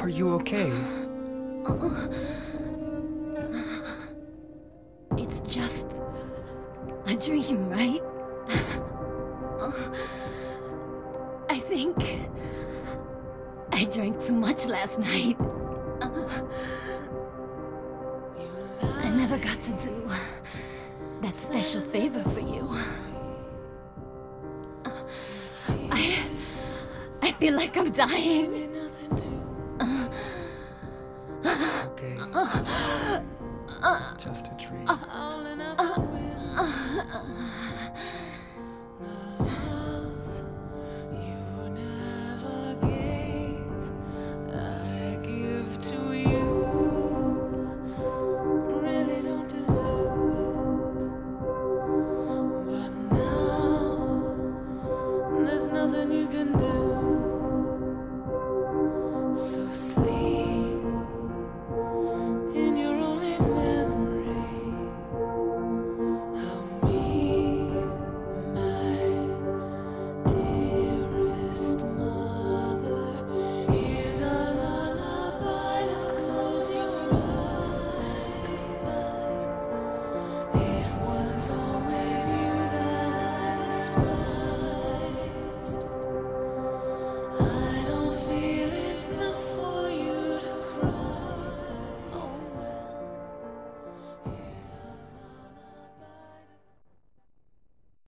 Are you okay? It's just a dream, right? I think I drank too much last night. I never got to do that special favor for you. I feel like I'm dying. It's okay. It's just a dream.